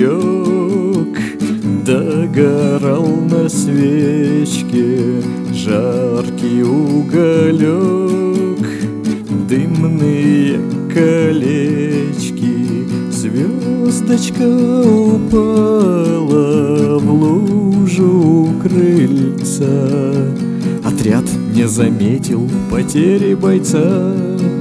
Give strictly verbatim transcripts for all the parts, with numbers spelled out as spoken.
берег догорал на свечке жаркий уголек, дымные колечки. Звездочка упала в лужу у крыльца. Отряд не заметил потери бойца.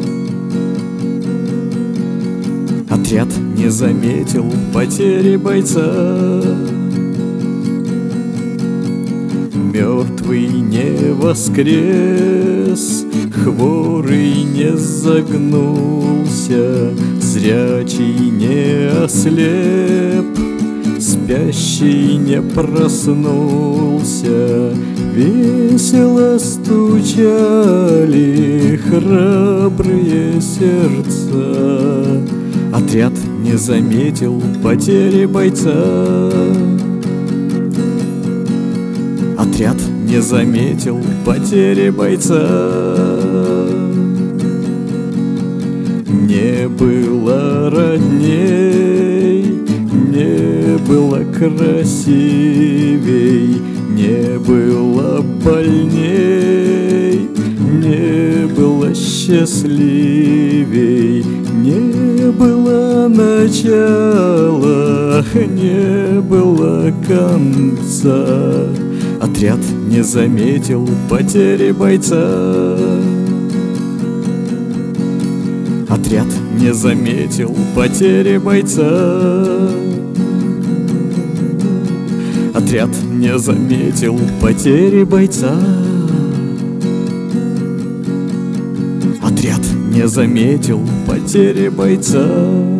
Отряд не заметил потери бойца. Мертвый не воскрес, хворый не загнулся, зрячий не ослеп, спящий не проснулся. Весело стучали храбрые сердца. Отряд не заметил потери бойца. Отряд не заметил потери бойца. Не было родней, не было красивей, не было больней, не было счастливей, не было начала, не было конца. Отряд не заметил потери бойца. Отряд не заметил потери бойца. Отряд не заметил потери бойца. Отряд не заметил потери бойца.